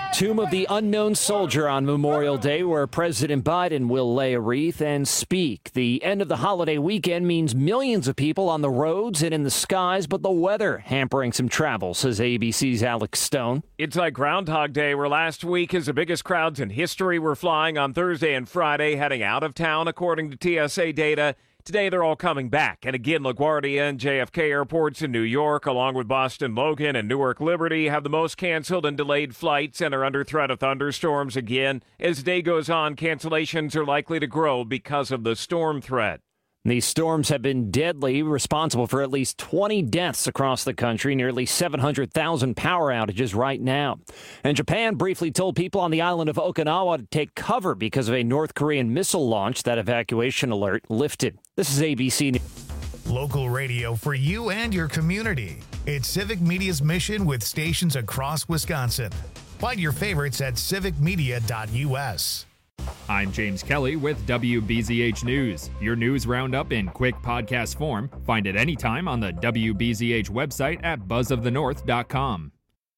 Tomb of the Unknown Soldier on Memorial Day, where President Biden will lay a wreath and speak. The end of the holiday weekend means millions of people on the roads and in the skies, but the weather hampering some travel, says ABC's Alex Stone. It's like Groundhog Day, where last week is the biggest crowds in history were flying on Thursday and Friday, heading out of town, according to TSA data. Today, they're all coming back. And again, LaGuardia and JFK airports in New York, along with Boston Logan and Newark Liberty, have the most canceled and delayed flights and are under threat of thunderstorms again. As the day goes on, cancellations are likely to grow because of the storm threat. These storms have been deadly, responsible for at least 20 deaths across the country, nearly 700,000 power outages right now. And Japan briefly told people on the island of Okinawa to take cover because of a North Korean missile launch. That evacuation alert lifted. This is ABC News. Local radio for you and your community. It's Civic Media's mission with stations across Wisconsin. Find your favorites at civicmedia.us. I'm James Kelly with WBZH News. Your news roundup in quick podcast form. Find it anytime on the WBZH website at buzzofthenorth.com.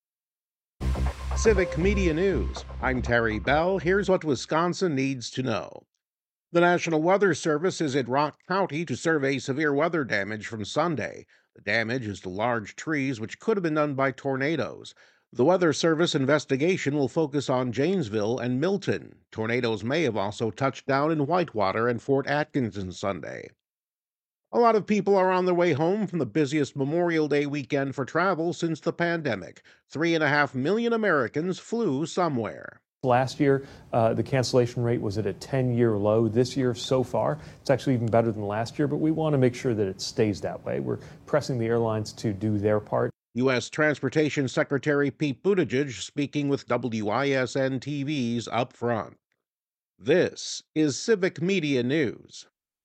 Civic Media News. I'm Terry Bell. Here's what Wisconsin needs to know. The National Weather Service is at Rock County to survey severe weather damage from Sunday. The damage is to large trees, which could have been done by tornadoes. The Weather Service investigation will focus on Janesville and Milton. Tornadoes may have also touched down in Whitewater and Fort Atkinson Sunday. A lot of people are on their way home from the busiest Memorial Day weekend for travel since the pandemic. 3.5 million Americans flew somewhere. Last year, the cancellation rate was at a 10-year low. This year, so far, it's actually even better than last year, but we want to make sure that it stays that way. We're pressing the airlines to do their part. U.S. Transportation Secretary Pete Buttigieg speaking with WISN TV's Up Front. This is Civic Media News.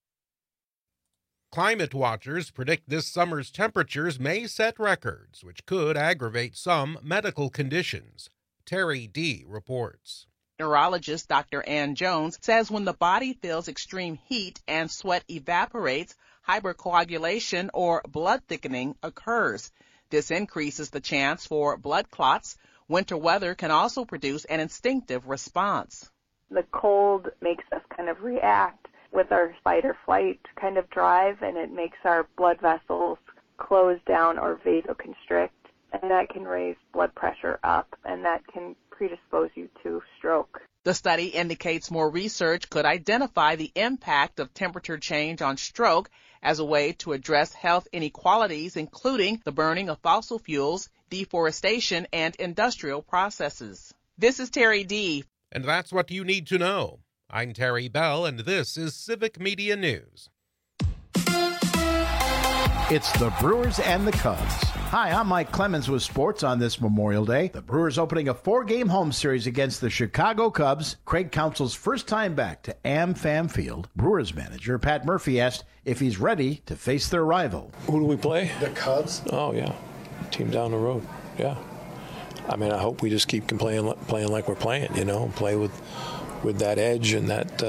Climate watchers predict this summer's temperatures may set records, which could aggravate some medical conditions. Terry D. reports. Neurologist Dr. Ann Jones says when the body feels extreme heat and sweat evaporates, hypercoagulation or blood thickening occurs. This increases the chance for blood clots. Winter weather can also produce an instinctive response. The cold makes us kind of react with our fight or flight kind of drive, and it makes our blood vessels close down or vasoconstrict, and that can raise blood pressure up, and that can predispose you to stroke. The study indicates more research could identify the impact of temperature change on stroke as a way to address health inequalities, including the burning of fossil fuels, deforestation, and industrial processes. This is Terry D. And that's what you need to know. I'm Terry Bell, and this is Civic Media News. It's the Brewers and the Cubs. Hi, I'm Mike Clemens with sports on this Memorial Day. The Brewers opening a 4-game home series against the Chicago Cubs. Craig Counsell's first time back to AmFam Field. Brewers manager Pat Murphy asked if he's ready to face their rival. Who do we play? The Cubs. Oh, yeah. Team down the road. Yeah. I mean, I hope we just keep playing like we're playing, you know, play with that edge and that,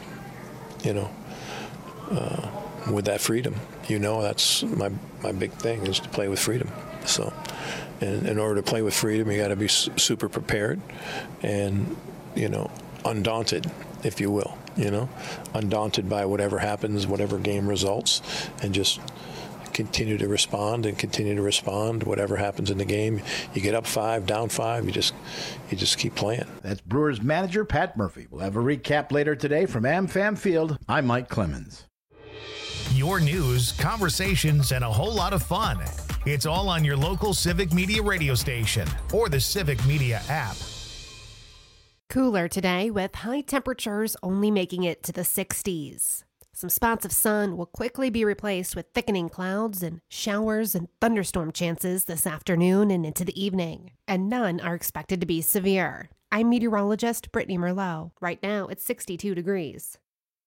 with that freedom. You know, that's my big thing is to play with freedom. So, in order to play with freedom, you got to be super prepared and, you know, undaunted, if you will, you know, undaunted by whatever happens, whatever game results, and just continue to respond, whatever happens in the game. You get up 5, down 5, you just keep playing. That's Brewers manager Pat Murphy. We'll have a recap later today from AmFam Field. I'm Mike Clemens. Your news, conversations, and a whole lot of fun. It's all on your local Civic Media radio station or the Civic Media app. Cooler today with high temperatures only making it to the 60s. Some spots of sun will quickly be replaced with thickening clouds and showers and thunderstorm chances this afternoon and into the evening. And none are expected to be severe. I'm meteorologist Brittany Merlot. Right now it's 62 degrees.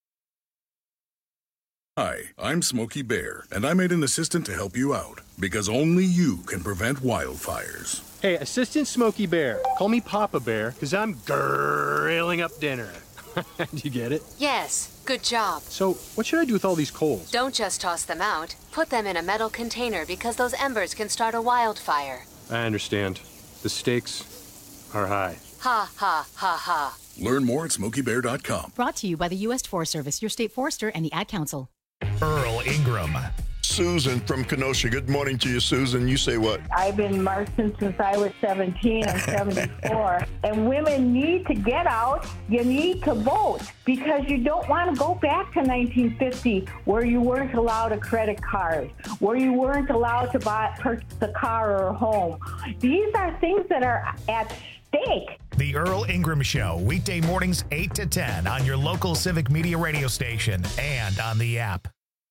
Hi, I'm Smokey Bear, and I made an assistant to help you out, because only you can prevent wildfires. Hey, Assistant Smokey Bear, call me Papa Bear, because I'm grilling up dinner. You get it? Yes, good job. So, what should I do with all these coals? Don't just toss them out. Put them in a metal container because those embers can start a wildfire. I understand. The stakes are high. Ha ha ha ha. Learn more at SmokeyBear.com. Brought to you by the U.S. Forest Service, your state forester, and the Ad Council. Earl Ingram. Susan from Kenosha. Good morning to you, Susan. You say what? I've been marching since I was 17 and 74. And women need to get out. You need to vote because you don't want to go back to 1950 where you weren't allowed a credit card, where you weren't allowed to purchase a car or a home. These are things that are at stake. The Earl Ingram Show, weekday mornings 8 to 10 on your local Civic Media radio station and on the app.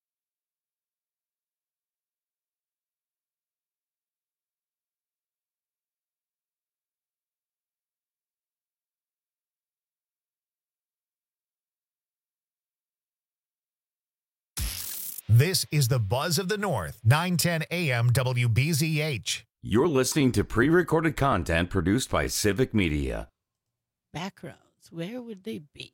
This is the Buzz of the North, 910 AM WBZH. You're listening to pre-recorded content produced by Civic Media. Backgrounds, where would they be?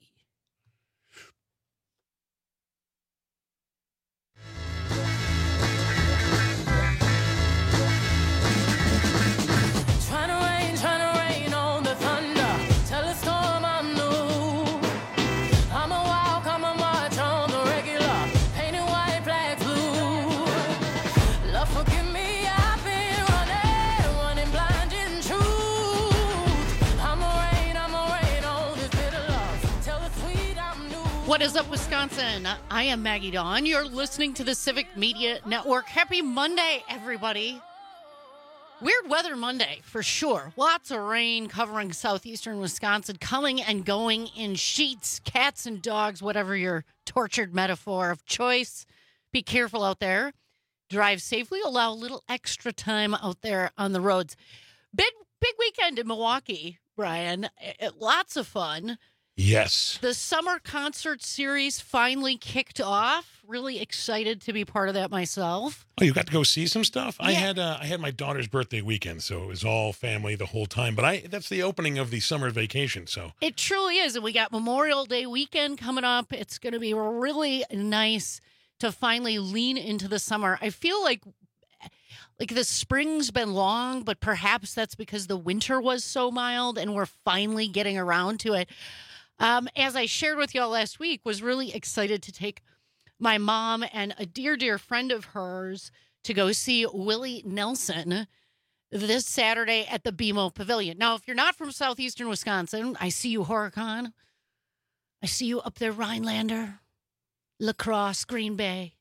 Trying to rain on the thunder. Tell a storm I'm new. I'm a walk, I'm a march on the regular. Painted white, black, blue. Love, forgive me, I've been running blind in truth. I'm a rain on this bitter love. Tell the sweet I'm new. What is up, Wisconsin? I am Maggie Dawn. You're listening to the Civic Media Network. Happy Monday, everybody. Weird weather Monday, for sure. Lots of rain covering southeastern Wisconsin, coming and going in sheets, cats and dogs, whatever your tortured metaphor of choice. Be careful out there. Drive safely. Allow a little extra time out there on the roads. Big weekend in Milwaukee, Brian. Lots of fun. Yes. The summer concert series finally kicked off. Really excited to be part of that myself. Oh, you got to go see some stuff? Yeah. I had my daughter's birthday weekend, so it was all family the whole time. But that's the opening of the summer vacation, so. It truly is. And we got Memorial Day weekend coming up. It's going to be really nice to finally lean into the summer. I feel like the spring's been long, but perhaps that's because the winter was so mild and we're finally getting around to it. As I shared with y'all last week, was really excited to take my mom and a dear, dear friend of hers to go see Willie Nelson this Saturday at the BMO Pavilion. Now, if you're not from southeastern Wisconsin, I see you, Horicon. I see you up there, Rhinelander, La Crosse, Green Bay.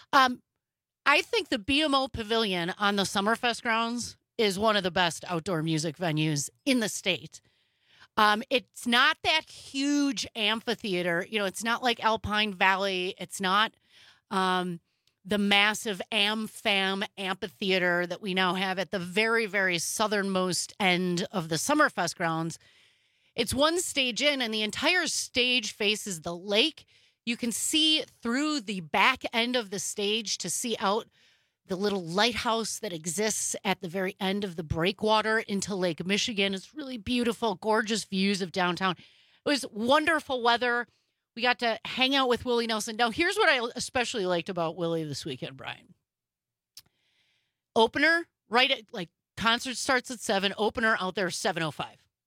I think the BMO Pavilion on the Summerfest grounds is one of the best outdoor music venues in the state. It's not that huge amphitheater. You know, it's not like Alpine Valley. It's not the massive AmFam amphitheater that we now have at the very, very southernmost end of the Summerfest grounds. It's one stage in, and the entire stage faces the lake. You can see through the back end of the stage to see out the little lighthouse that exists at the very end of the breakwater into Lake Michigan. It's really beautiful, gorgeous views of downtown. It was wonderful weather. We got to hang out with Willie Nelson. Now, here's what I especially liked about Willie this weekend, Brian. Opener, right at, concert starts at 7. Opener out there, 7:05.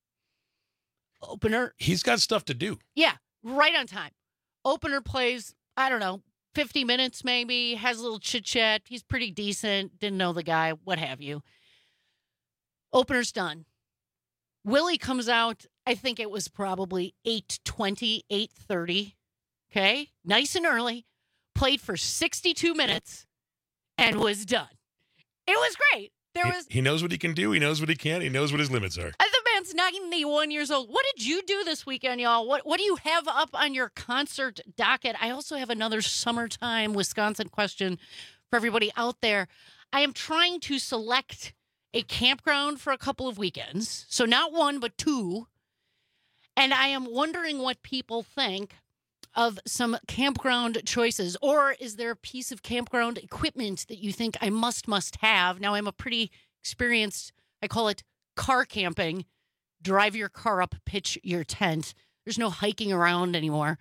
Opener. He's got stuff to do. Yeah, right on time. Opener plays, 50 minutes maybe, has a little chit-chat. He's pretty decent, didn't know the guy, what have you. Opener's done. Willie comes out, I think it was probably 8:20, 8:30. Okay? Nice and early. Played for 62 minutes and was done. It was great. He knows what he can do. He knows what he can't. He knows what his limits are. The man's 91 years old. What did you do this weekend, y'all? What do you have up on your concert docket? I also have another summertime Wisconsin question for everybody out there. I am trying to select a campground for a couple of weekends. So not one, but 2. And I am wondering what people think of some campground choices. Or is there a piece of campground equipment that you think I must have? Now, I'm a pretty experienced, I call it car camping. Drive your car up, pitch your tent. There's no hiking around anymore.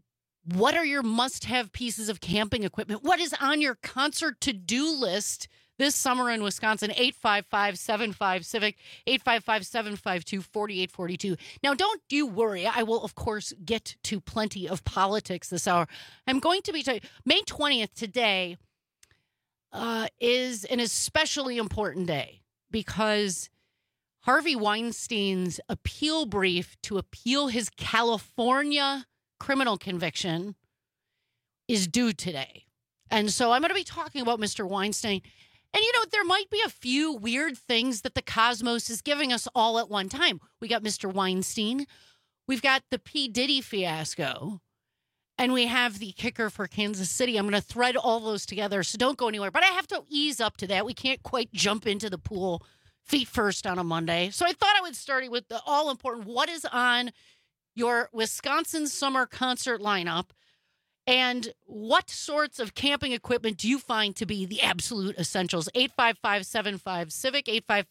What are your must-have pieces of camping equipment? What is on your concert to-do list this summer in Wisconsin. 855-75-CIVIC, 855-752-4842. Now, don't you worry. I will, of course, get to plenty of politics this hour. I'm going to be May 20th today is an especially important day because Harvey Weinstein's appeal brief to appeal his California criminal conviction is due today. And so I'm going to be talking about Mr. Weinstein. And, there might be a few weird things that the cosmos is giving us all at one time. We got Mr. Weinstein. We've got the P. Diddy fiasco. And we have the kicker for Kansas City. I'm going to thread all those together, so don't go anywhere. But I have to ease up to that. We can't quite jump into the pool feet first on a Monday. So I thought I would start with the all-important, what is on your Wisconsin summer concert lineup, and what sorts of camping equipment do you find to be the absolute essentials? 855-75-CIVIC,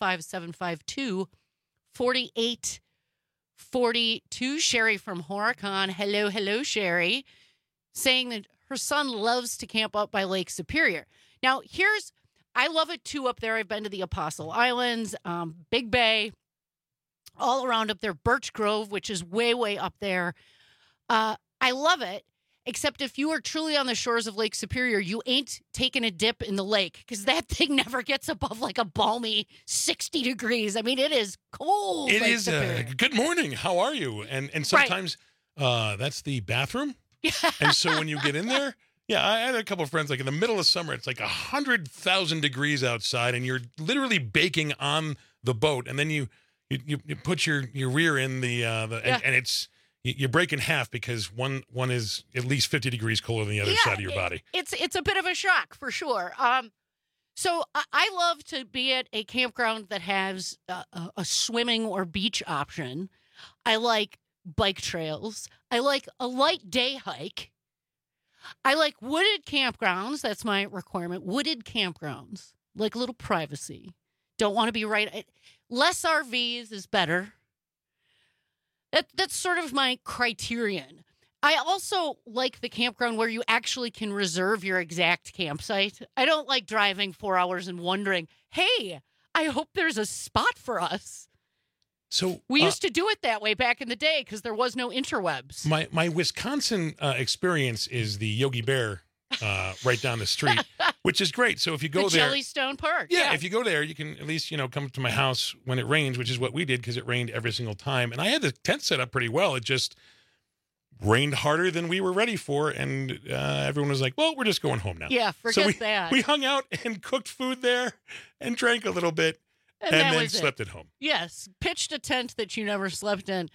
855-752-4842. Sherry from Horicon. Hello, Sherry. Saying that her son loves to camp up by Lake Superior. Now, I love it too up there. I've been to the Apostle Islands, Big Bay, all around up there, Birch Grove, which is way, way up there. I love it, except if you are truly on the shores of Lake Superior, you ain't taking a dip in the lake because that thing never gets above like a balmy 60 degrees. I mean, it is cold. It is. Good morning. How are you? And sometimes that's the bathroom. And so when you get in there, I had a couple of friends, like in the middle of summer, it's like 100,000 degrees outside and you're literally baking on the boat. And then you put your rear in and it's, you break in half because one is at least 50 degrees colder than the other side of your body. It's a bit of a shock for sure. So I love to be at a campground that has a swimming or beach option. I like bike trails. I like a light day hike. I like wooded campgrounds. That's my requirement. Wooded campgrounds. Like a little privacy. Don't want to be less RVs is better. That's sort of my criterion. I also like the campground where you actually can reserve your exact campsite. I don't like driving 4 hours and wondering, hey, I hope there's a spot for us. So we used to do it that way back in the day because there was no interwebs. My Wisconsin experience is the Yogi Bear right down the street, which is great. So if you go there, Jellystone Park. Yeah, if you go there, you can at least come to my house when it rains, which is what we did because it rained every single time. And I had the tent set up pretty well. It just rained harder than we were ready for, and everyone was like, "Well, we're just going home now." Yeah, forget that. We hung out and cooked food there and drank a little bit. And then slept at home. Yes, pitched a tent that you never slept in.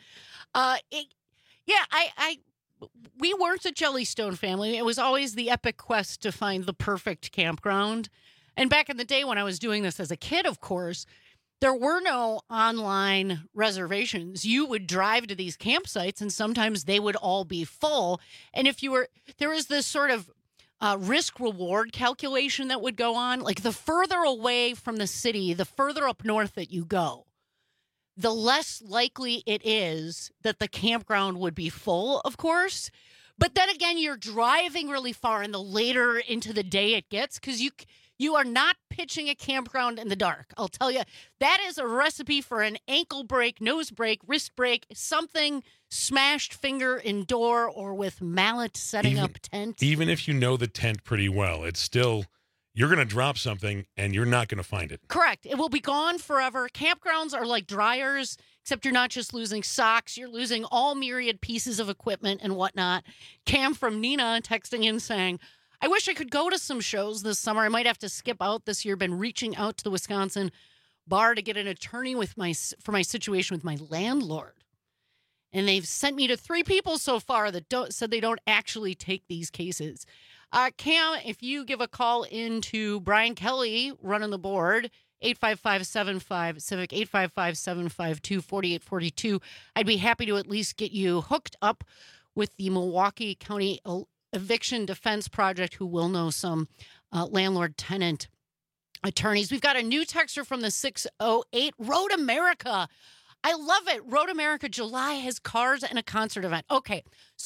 We weren't a Jellystone family. It was always the epic quest to find the perfect campground. And back in the day when I was doing this as a kid, of course, there were no online reservations. You would drive to these campsites, and sometimes they would all be full. And there was this sort of risk-reward calculation that would go on. Like the further away from the city, the further up north that you go, the less likely it is that the campground would be full, of course. But then again, you're driving really far, and the later into the day it gets, because you are not pitching a campground in the dark. I'll tell you, that is a recipe for an ankle break, nose break, wrist break, something smashed finger in door or with mallet setting up tent. Even if you know the tent pretty well, it's still, you're going to drop something and you're not going to find it. Correct. It will be gone forever. Campgrounds are like dryers, except you're not just losing socks. You're losing all myriad pieces of equipment and whatnot. Cam from Nina texting in saying, I wish I could go to some shows this summer. I might have to skip out this year. Been reaching out to the Wisconsin bar to get an attorney for my situation with my landlord. And they've sent me to 3 people so far that said they don't actually take these cases. Cam, if you give a call into Brian Kelly running the board, 855-75-CIVIC, 855-752-4842, I'd be happy to at least get you hooked up with the Milwaukee County Eviction Defense Project, who will know some landlord-tenant attorneys. We've got a new texter from the 608, Road America. I love it. Road America July has cars and a concert event. Okay, so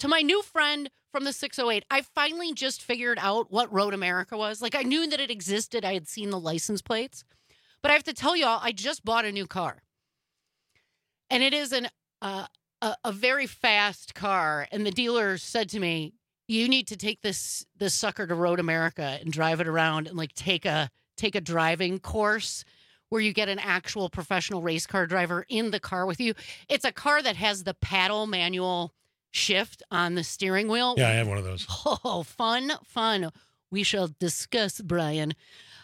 to my new friend from the 608, I finally just figured out what Road America was. Like, I knew that it existed. I had seen the license plates. But I have to tell y'all, I just bought a new car. And it is a very fast car. And the dealer said to me, you need to take this sucker to Road America and drive it around and, like, take a driving course where you get an actual professional race car driver in the car with you. It's a car that has the paddle manual shift on the steering wheel. Yeah, I have one of those. Oh, fun. We shall discuss, Brian.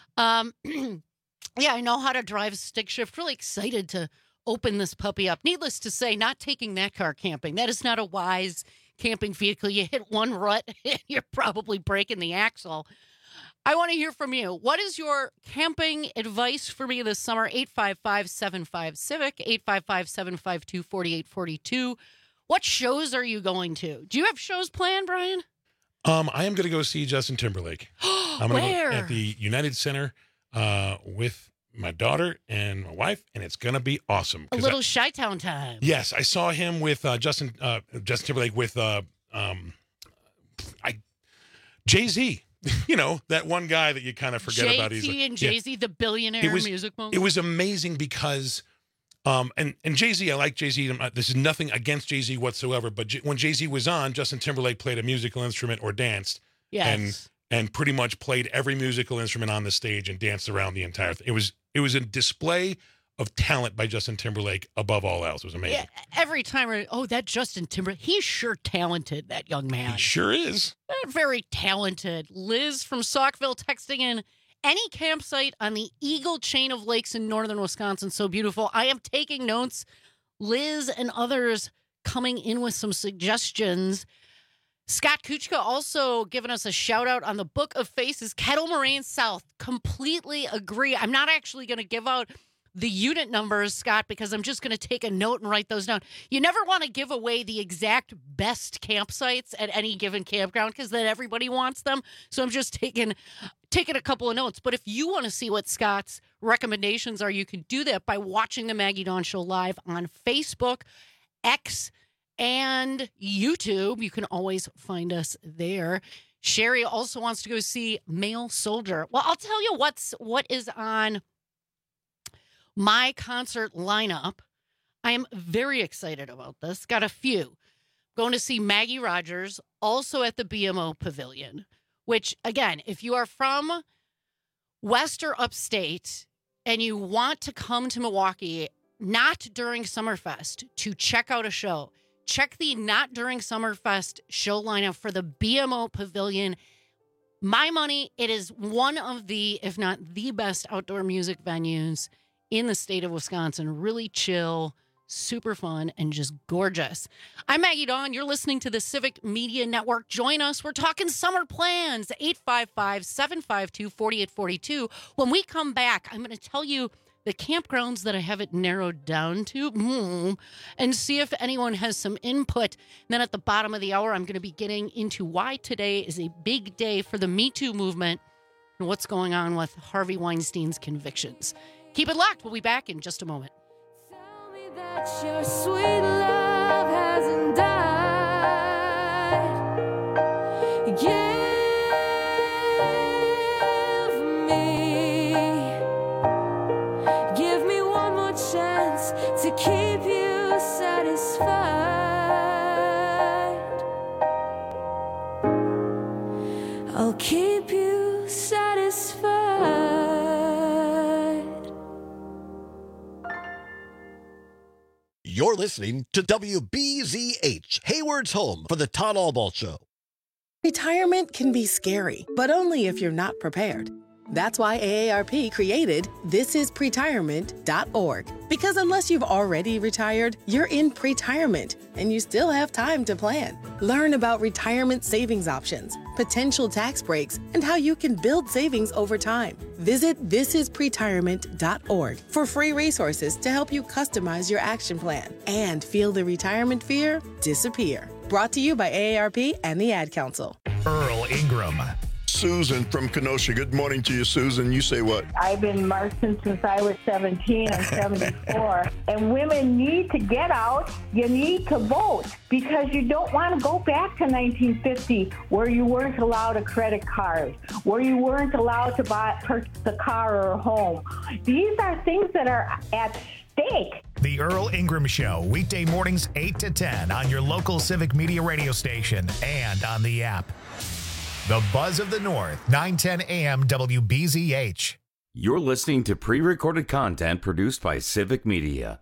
Yeah, I know how to drive stick shift. Really excited to open this puppy up. Needless to say, not taking that car camping. That is not a wise camping vehicle. You hit one rut, you're probably breaking the axle. I want to hear from you. What is your camping advice for me this summer? 855-75-CIVIC, 855-752-4842. What shows are you going to? Do you have shows planned, Brian? I am going to go see Justin Timberlake. I'm going to go at the United Center with my daughter and my wife, and it's going to be awesome. A little Chi-Town time. Yes, I saw him with Justin Timberlake with Jay-Z. You know, that one guy that you kind of forget about. JT and Jay-Z, the billionaire music moment. It was amazing because, and Jay-Z, I like Jay-Z. This is nothing against Jay-Z whatsoever, but when Jay-Z was on, Justin Timberlake played a musical instrument or danced. Yes. And pretty much played every musical instrument on the stage and danced around the entire thing. It was a display of talent by Justin Timberlake above all else. It was amazing. Yeah, every time, that Justin Timberlake, he's sure talented, that young man. He sure is. Very talented. Liz from Saukville texting in, any campsite on the Eagle chain of lakes in northern Wisconsin, so beautiful. I am taking notes. Liz and others coming in with some suggestions. Scott Kuchka also giving us a shout out on the Book of Faces, Kettle Moraine South. Completely agree. I'm not actually going to give out the unit numbers, Scott, because I'm just going to take a note and write those down. You never want to give away the exact best campsites at any given campground because then everybody wants them. So I'm just taking a couple of notes. But if you want to see what Scott's recommendations are, you can do that by watching the Maggie Dawn Show live on Facebook, X, and YouTube. You can always find us there. Sherry also wants to go see Male Soldier. Well, I'll tell you what is on my concert lineup. I am very excited about this. Got a few. Going to see Maggie Rogers, also at the BMO Pavilion, which, again, if you are from West or upstate and you want to come to Milwaukee, not during Summerfest, to check out a show, check the Not During Summerfest show lineup for the BMO Pavilion. My money, it is one of the, if not the best outdoor music venues in the state of Wisconsin. Really chill, super fun, and just gorgeous. I'm Maggie Dawn. You're listening to the Civic Media Network. Join us. We're talking summer plans. 855-752-4842. When we come back, I'm going to tell you the campgrounds that I have it narrowed down to, and see if anyone has some input. And then at the bottom of the hour, I'm going to be getting into why today is a big day for the Me Too movement and what's going on with Harvey Weinstein's convictions. Keep it locked. We'll be back in just a moment. Tell me that your sweet love hasn't died. Give me one more chance to keep you satisfied. I'll keep you satisfied. You're listening to WBZH, Hayward's home for the Todd Alball Show. Retirement can be scary, but only if you're not prepared. That's why AARP created thisispretirement.org. Because unless you've already retired, you're in pretirement, and you still have time to plan. Learn about retirement savings options, potential tax breaks, and how you can build savings over time. Visit thisispretirement.org for free resources to help you customize your action plan and feel the retirement fear disappear. Brought to you by AARP and the Ad Council. Earl Ingram. Susan from Kenosha. Good morning to you, Susan. You say what? I've been marching since I was 17. I'm 74. And women need to get out. You need to vote because you don't want to go back to 1950 where you weren't allowed a credit card, where you weren't allowed to purchase a car or a home. These are things that are at stake. The Earl Ingram Show, weekday mornings 8 to 10 on your local Civic Media radio station and on the app. The Buzz of the North, 910 AM WBZH. You're listening to pre-recorded content produced by Civic Media.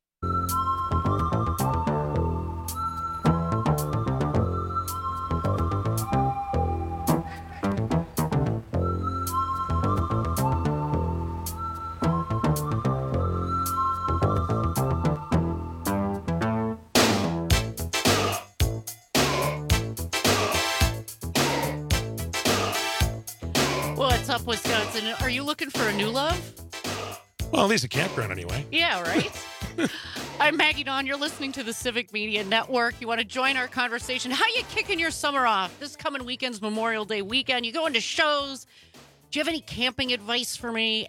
What's up, Wisconsin? Are you looking for a new love? Well, at least a campground anyway. Yeah, right? I'm Maggie Dawn. You're listening to the Civic Media Network. You want to join our conversation? How you kicking your summer off? This coming weekend's Memorial Day weekend. You going to shows? Do you have any camping advice for me?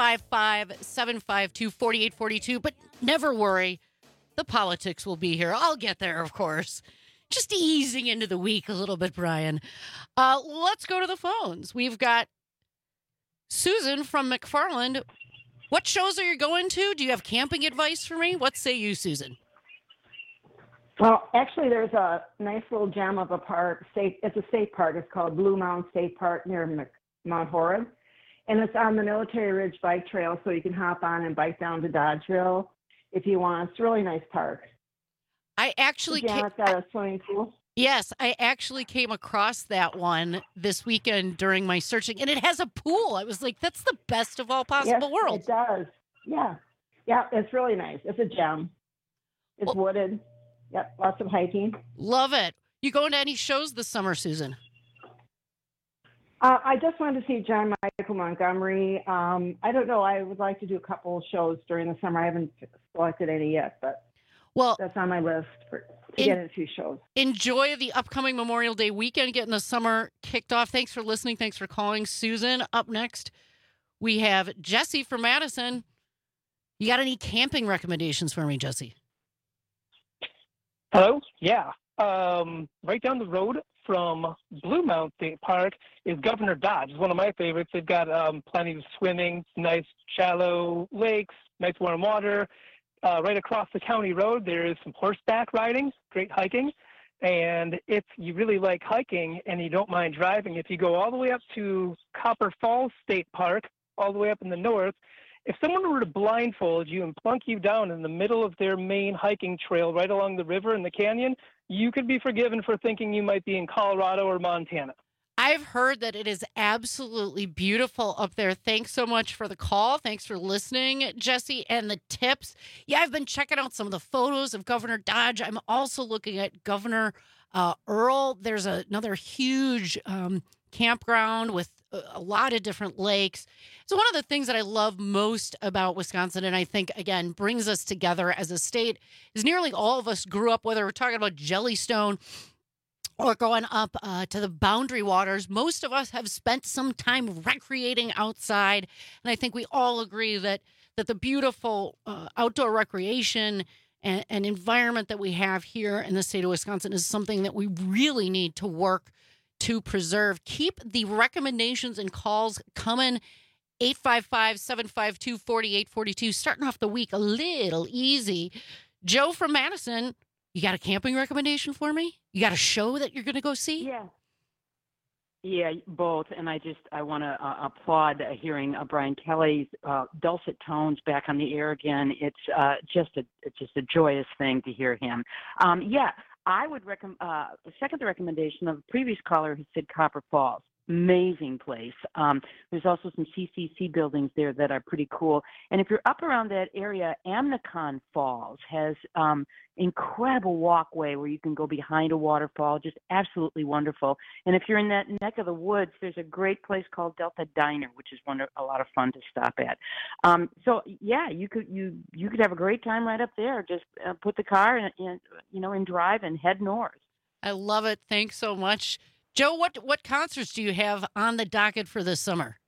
855-752-4842. But never worry. The politics will be here. I'll get there, of course. Just easing into the week a little bit, Brian. Let's go to the phones. We've got Susan from McFarland. What shows are you going to? Do you have camping advice for me? What say you, Susan? Well, actually, there's a nice little gem of a park. It's a state park. It's called Blue Mound State Park near Mount Horeb. And it's on the Military Ridge Bike Trail, so you can hop on and bike down to Dodgeville if you want. It's a really nice park. I actually it's got a swimming pool. Yes, I actually came across that one this weekend during my searching, and it has a pool. I was like, that's the best of all possible worlds. It does. Yeah. Yeah, it's really nice. It's a gem. It's wooded. Yep, lots of hiking. Love it. You going to any shows this summer, Susan? I just wanted to see John Michael Montgomery. I don't know. I would like to do a couple of shows during the summer. I haven't selected any yet, but that's on my list to get a few shows. Enjoy the upcoming Memorial Day weekend, getting the summer kicked off. Thanks for listening. Thanks for calling, Susan. Up next, we have Jesse from Madison. You got any camping recommendations for me, Jesse? Hello? Yeah. Right down the road from Blue Mound State Park is Governor Dodge. It's one of my favorites. They've got plenty of swimming, nice shallow lakes, nice warm water. Right across the county road, there is some horseback riding, great hiking. And if you really like hiking and you don't mind driving, if you go all the way up to Copper Falls State Park, all the way up in the north, if someone were to blindfold you and plunk you down in the middle of their main hiking trail right along the river in the canyon, you could be forgiven for thinking you might be in Colorado or Montana. I've heard that it is absolutely beautiful up there. Thanks so much for the call. Thanks for listening, Jesse, and the tips. Yeah, I've been checking out some of the photos of Governor Dodge. I'm also looking at Governor Earl. There's another huge campground with a lot of different lakes. So one of the things that I love most about Wisconsin, and I think, again, brings us together as a state, is nearly all of us grew up, whether we're talking about Jellystone or going up to the Boundary Waters. Most of us have spent some time recreating outside. And I think we all agree that the beautiful outdoor recreation and environment that we have here in the state of Wisconsin is something that we really need to work to preserve. Keep the recommendations and calls coming. 855-752-4842. Starting off the week a little easy. Joe from Madison, you got a camping recommendation for me? You got a show that you're going to go see? Yeah, both. And I want to applaud hearing Brian Kelly's dulcet tones back on the air again. It's just a joyous thing to hear him. I would second the recommendation of a previous caller who said Copper Falls. Amazing place. There's also some CCC buildings there that are pretty cool. And if you're up around that area, Amnicon Falls has incredible walkway where you can go behind a waterfall, just absolutely wonderful. And if you're in that neck of the woods, there's a great place called Delta Diner, which is a lot of fun to stop at. You could have a great time right up there. Just put the car in drive and head north. I love it. Thanks so much, Joe, what concerts do you have on the docket for this summer?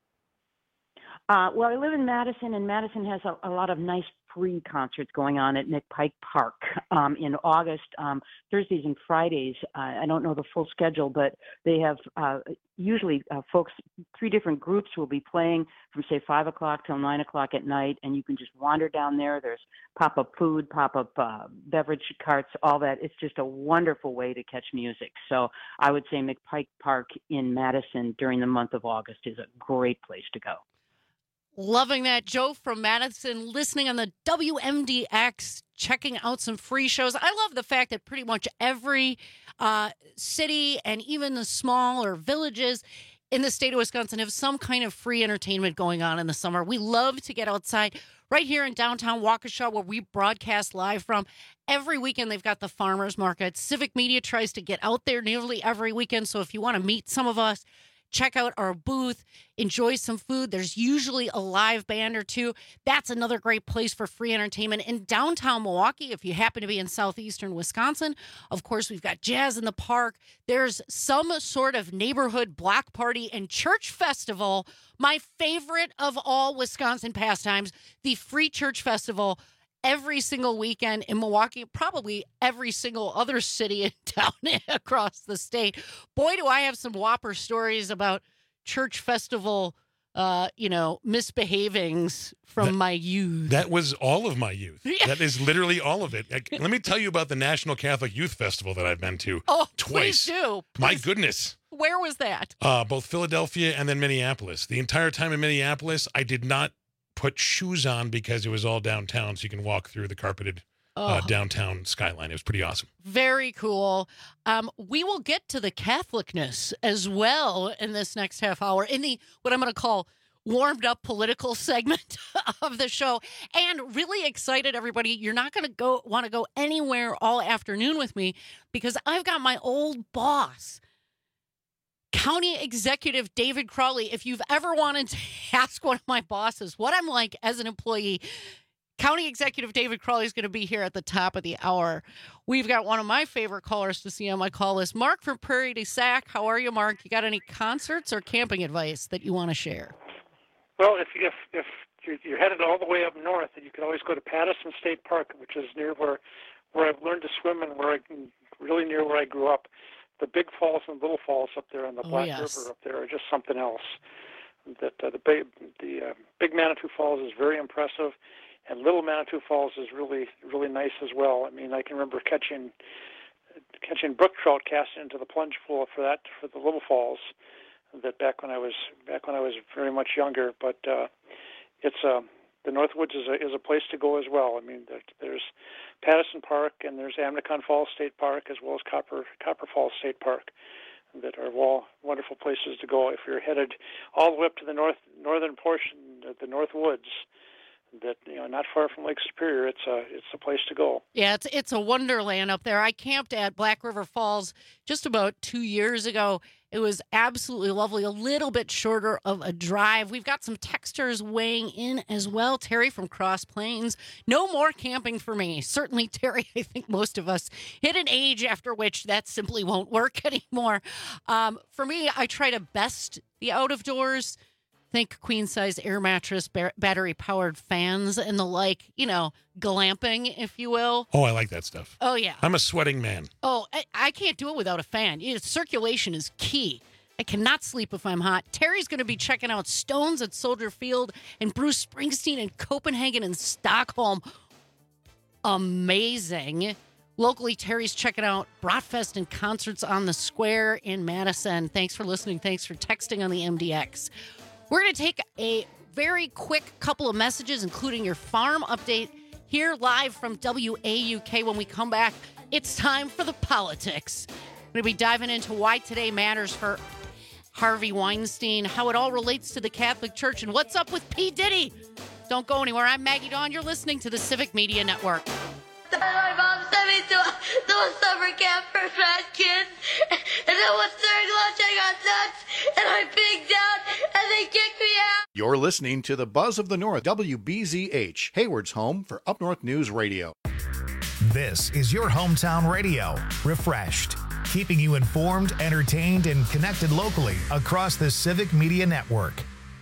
Well, I live in Madison, and Madison has a lot of nice free concerts going on at McPike Park in August, Thursdays and Fridays. I don't know the full schedule, but they have usually folks, 3 different groups will be playing from, say, 5 o'clock till 9 o'clock at night, and you can just wander down there. There's pop-up food, pop-up beverage carts, all that. It's just a wonderful way to catch music. So I would say McPike Park in Madison during the month of August is a great place to go. Loving that. Joe from Madison, listening on the WMDX, checking out some free shows. I love the fact that pretty much every city and even the smaller villages in the state of Wisconsin have some kind of free entertainment going on in the summer. We love to get outside. Right here in downtown Waukesha, where we broadcast live from, every weekend they've got the farmers market. Civic Media tries to get out there nearly every weekend, so if you want to meet some of us, check out our booth, enjoy some food. There's usually a live band or two. That's another great place for free entertainment. In downtown Milwaukee, if you happen to be in southeastern Wisconsin, of course, we've got Jazz in the Park. There's some sort of neighborhood block party and church festival. My favorite of all Wisconsin pastimes, the Free Church Festival. Every single weekend in Milwaukee, probably every single other city in town across the state. Boy, do I have some whopper stories about church festival, misbehavings from my youth. That was all of my youth. Yeah. That is literally all of it. Let me tell you about the National Catholic Youth Festival that I've been to twice. Please do. My goodness. Where was that? Both Philadelphia and then Minneapolis. The entire time in Minneapolis, I did not put shoes on because it was all downtown, so you can walk through the carpeted downtown skyline. It was pretty awesome. Very cool. We will get to the Catholicness as well in this next half hour, in the what I'm going to call warmed up political segment of the show. And really excited, everybody. You're not going to want to go anywhere all afternoon with me, because I've got my old boss, County Executive David Crowley. If you've ever wanted to ask one of my bosses what I'm like as an employee, County Executive David Crowley is going to be here at the top of the hour. We've got one of my favorite callers to see on my call list, Mark from Prairie du Sac. How are you, Mark? You got any concerts or camping advice that you want to share? Well, if you're headed all the way up north, you can always go to Patterson State Park, which is near where I've learned to swim and really near where I grew up. The big falls and little falls up there on the Black River up there are just something else. The big Manitou Falls is very impressive, and Little Manitou Falls is really, really nice as well. I mean, I can remember catching brook trout cast into the plunge pool for the little falls. That back when I was very much younger, but it's the Northwoods is a place to go as well. I mean, there's Patterson Park and there's Amnicon Falls State Park, as well as Copper Falls State Park, that are all wonderful places to go if you're headed all the way up to the northern portion of the Northwoods. That not far from Lake Superior, it's a place to go. Yeah, it's a wonderland up there. I camped at Black River Falls just about 2 years ago. It was absolutely lovely. A little bit shorter of a drive. We've got some texters weighing in as well. Terry from Cross Plains. No more camping for me. Certainly, Terry, I think most of us hit an age after which that simply won't work anymore. For me, I try to best the out of doors. Think queen-size air mattress, battery-powered fans, and the like, glamping, if you will. Oh, I like that stuff. Oh, yeah. I'm a sweating man. Oh, I can't do it without a fan. Circulation is key. I cannot sleep if I'm hot. Terry's going to be checking out Stones at Soldier Field and Bruce Springsteen in Copenhagen and Stockholm. Amazing. Locally, Terry's checking out Bratfest and concerts on the Square in Madison. Thanks for listening. Thanks for texting on the MDX. We're going to take a very quick couple of messages, including your farm update, here live from WAUK. When we come back, it's time for the politics. We're going to be diving into why today matters for Harvey Weinstein, how it all relates to the Catholic Church, and what's up with P. Diddy. Don't go anywhere. I'm Maggie Dawn. You're listening to the Civic Media Network. My mom sent me to a summer camp for fat kids, and then once during lunch I got nuts, and I pigged out, and they kicked me out. You're listening to the Buzz of the North, WBZH, Hayward's home for Up North News Radio. This is your hometown radio, refreshed. keeping you informed, entertained, and connected locally across the Civic Media Network.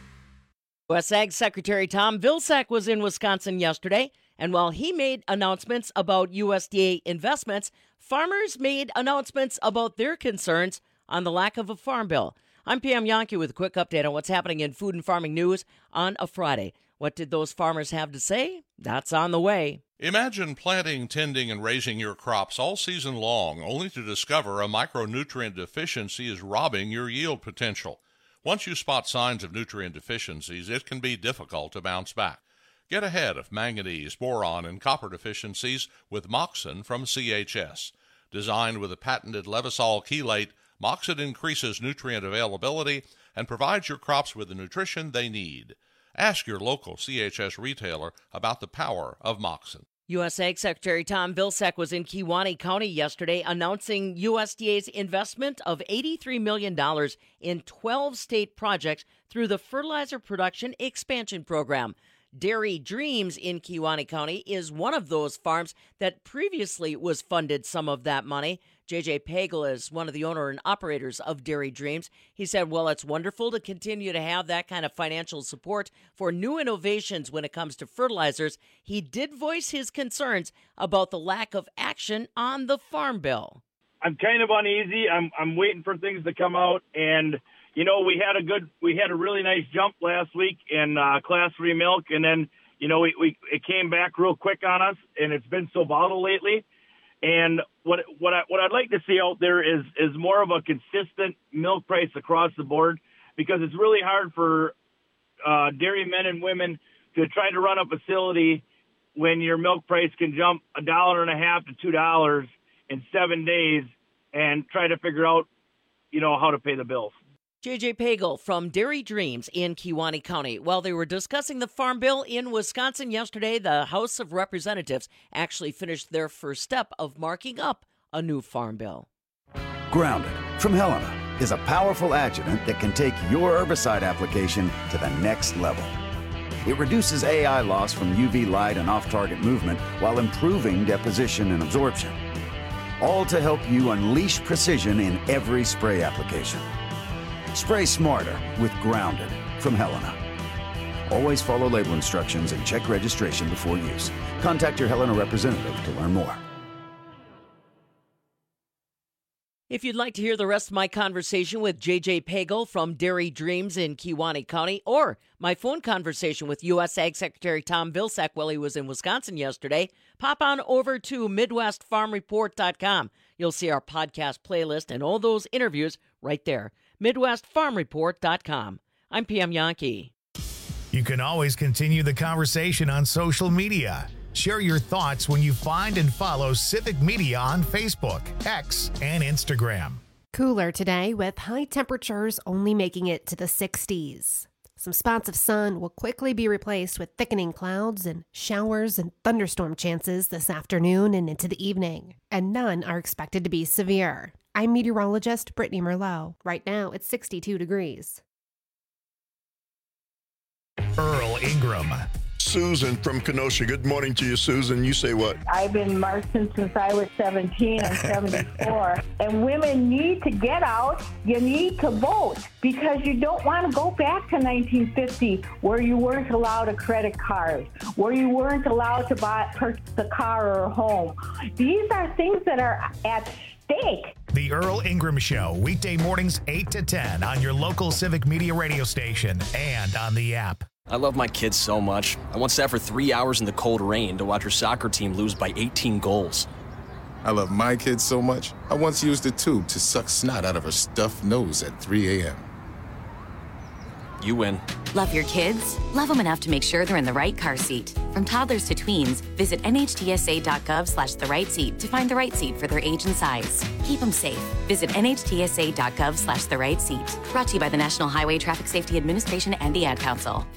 U.S. Ag Secretary Tom Vilsack was in Wisconsin yesterday, and while he made announcements about USDA investments, farmers made announcements about their concerns on the lack of a farm bill. I'm Pam Yonke with a quick update on what's happening in food and farming news on a Friday. What did those farmers have to say? That's on the way. Imagine planting, tending, and raising your crops all season long, only to discover a micronutrient deficiency is robbing your yield potential. Once you spot signs of nutrient deficiencies, it can be difficult to bounce back. Get ahead of manganese, boron, and copper deficiencies with Moxon from CHS. Designed with a patented Levosol chelate, Moxon increases nutrient availability and provides your crops with the nutrition they need. Ask your local CHS retailer about the power of Moxon. U.S. Ag Secretary Tom Vilsack was in Kewaunee County yesterday announcing USDA's investment of $83 million in 12 state projects through the Fertilizer Production Expansion Program. Dairy Dreams in Kewaunee County is one of those farms that previously was funded some of that money. J.J. Pagel is one of the owner and operators of Dairy Dreams. He said, well, it's wonderful to continue to have that kind of financial support for new innovations when it comes to fertilizers. He did voice his concerns about the lack of action on the Farm Bill. I'm kind of uneasy. I'm waiting for things to come out. And, you know, we had a really nice jump last week in Class 3 milk. And then, you know, it came back real quick on us, and it's been so volatile lately. And what I'd like to see out there is more of a consistent milk price across the board, because it's really hard for dairy men and women to try to run a facility when your milk price can jump $1.50 to $2 in 7 days and try to figure out, you know, how to pay the bills. J.J. Pagel from Dairy Dreams in Kewaunee County. While they were discussing the Farm Bill in Wisconsin yesterday, the House of Representatives actually finished their first step of marking up a new Farm Bill. Grounded from Helena is a powerful adjuvant that can take your herbicide application to the next level. It reduces AI loss from UV light and off-target movement while improving deposition and absorption. All to help you unleash precision in every spray application. Spray smarter with Grounded from Helena. Always follow label instructions and check registration before use. Contact your Helena representative to learn more. If you'd like to hear the rest of my conversation with J.J. Pagel from Dairy Dreams in Kewaunee County, or my phone conversation with U.S. Ag Secretary Tom Vilsack while he was in Wisconsin yesterday, pop on over to MidwestFarmReport.com. You'll see our podcast playlist and all those interviews right there. MidwestFarmReport.com. I'm Pam Yonke. You can always continue the conversation on social media. Share your thoughts when you find and follow Civic Media on Facebook, X, and Instagram. Cooler today with high temperatures only making it to the 60s. Some spots of sun will quickly be replaced with thickening clouds and showers and thunderstorm chances this afternoon and into the evening. And none are expected to be severe. I'm meteorologist Brittany Merlot. Right now, it's 62 degrees. Earl Ingram. Susan from Kenosha. Good morning to you, Susan. You say what? I've been marching since I was 17 and 74. And women need to get out. You need to vote, because you don't want to go back to 1950 where you weren't allowed a credit card, where you weren't allowed to purchase a car or a home. These are things that are at stake. The Earl Ingram Show, weekday mornings 8 to 10 on your local Civic Media radio station and on the app. I love my kids so much. I once sat for 3 hours in the cold rain to watch her soccer team lose by 18 goals. I love my kids so much, I once used a tube to suck snot out of her stuffed nose at 3 a.m. You win. Love your kids? Love them enough to make sure they're in the right car seat. From toddlers to tweens, visit nhtsa.gov/the-right-seat to find the right seat for their age and size. Keep them safe. Visit nhtsa.gov/the-right-seat. Brought to you by the National Highway Traffic Safety Administration and the Ad Council.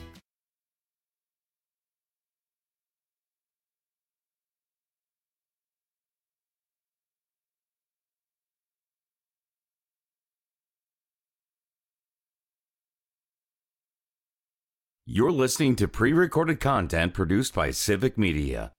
You're listening to pre-recorded content produced by Civic Media.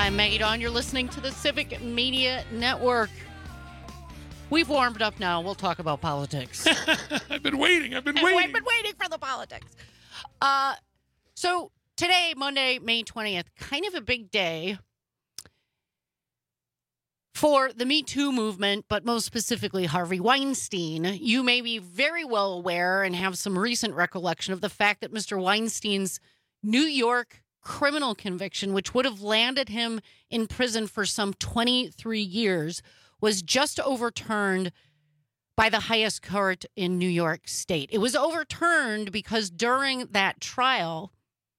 I'm Maggie Dawn. You're listening to the Civic Media Network. We've warmed up now. We'll talk about politics. I've been waiting. We've been waiting for the politics. So today, Monday, May 20th, kind of a big day for the Me Too movement, but most specifically Harvey Weinstein. You may be very well aware and have some recent recollection of the fact that Mr. Weinstein's New York criminal conviction, which would have landed him in prison for some 23 years, was just overturned by the highest court in New York State. It was overturned because during that trial,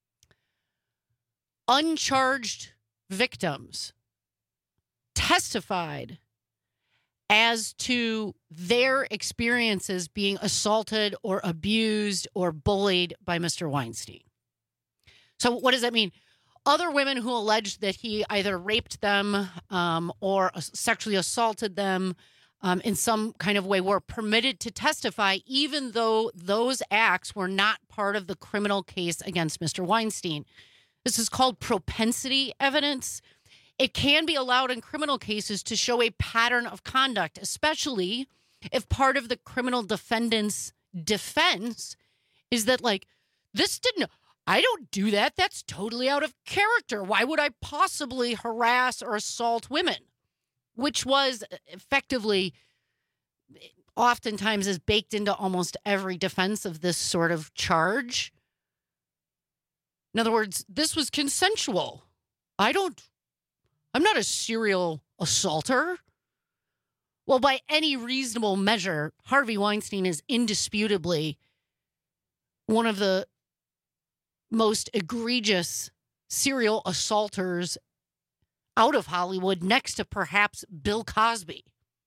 uncharged victims testified as to their experiences being assaulted or abused or bullied by Mr. Weinstein. So what does that mean? Other women who alleged that he either raped them or sexually assaulted them in some kind of way were permitted to testify, even though those acts were not part of the criminal case against Mr. Weinstein. This is called propensity evidence. It can be allowed in criminal cases to show a pattern of conduct, especially if part of the criminal defendant's defense is that, like, I don't do that. That's totally out of character. Why would I possibly harass or assault women? Which was effectively, oftentimes, is baked into almost every defense of this sort of charge. In other words, this was consensual. I'm not a serial assaulter. Well, by any reasonable measure, Harvey Weinstein is indisputably one of the most egregious serial assaulters out of Hollywood, next to perhaps Bill Cosby.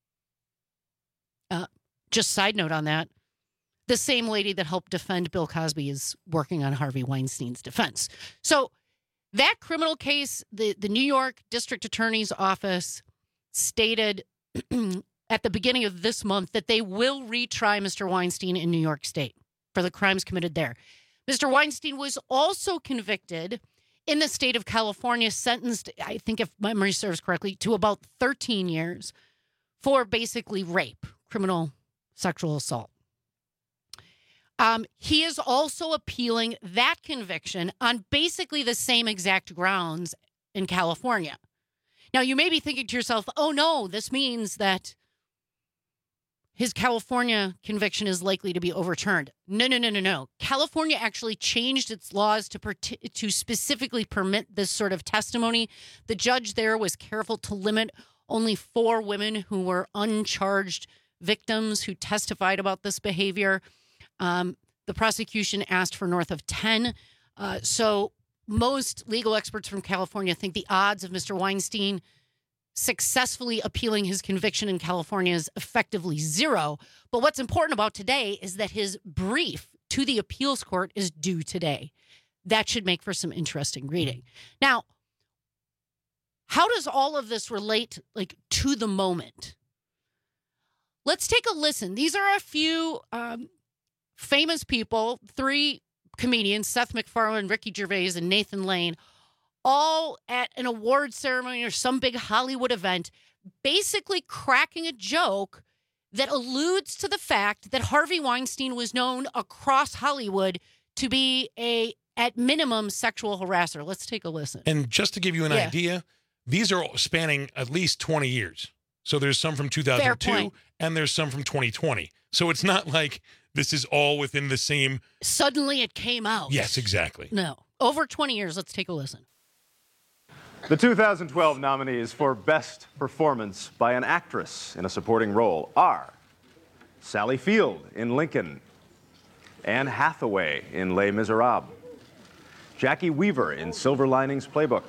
Just side note on that, the same lady that helped defend Bill Cosby is working on Harvey Weinstein's defense. So that criminal case, the New York District Attorney's Office stated at the beginning of this month that they will retry Mr. Weinstein in New York State for the crimes committed there. Mr. Weinstein was also convicted in the state of California, sentenced, I think if memory serves correctly, to about 13 years for basically rape, criminal sexual assault. He is also appealing that conviction on basically the same exact grounds in California. Now, you may be thinking to yourself, oh, no, this means that his California conviction is likely to be overturned. No. California actually changed its laws to specifically permit this sort of testimony. The judge there was careful to limit only 4 women who were uncharged victims who testified about this behavior. The prosecution asked for north of 10. So most legal experts from California think the odds of Mr. Weinstein successfully appealing his conviction in California is effectively 0. But what's important about today is that his brief to the appeals court is due today. That should make for some interesting reading. Now, how does all of this relate, like, to the moment? Let's take a listen. These are a few famous people, 3 comedians, Seth MacFarlane, Ricky Gervais, and Nathan Lane, all at an award ceremony or some big Hollywood event, basically cracking a joke that alludes to the fact that Harvey Weinstein was known across Hollywood to be at minimum, sexual harasser. Let's take a listen. And just to give you an idea, these are spanning at least 20 years. So there's some from 2002 and there's some from 2020. So it's not like this is all within the same. Suddenly it came out. Yes, exactly. No. Over 20 years. Let's take a listen. The 2012 nominees for Best Performance by an Actress in a Supporting Role are Sally Field in Lincoln, Anne Hathaway in Les Miserables, Jackie Weaver in Silver Linings Playbook,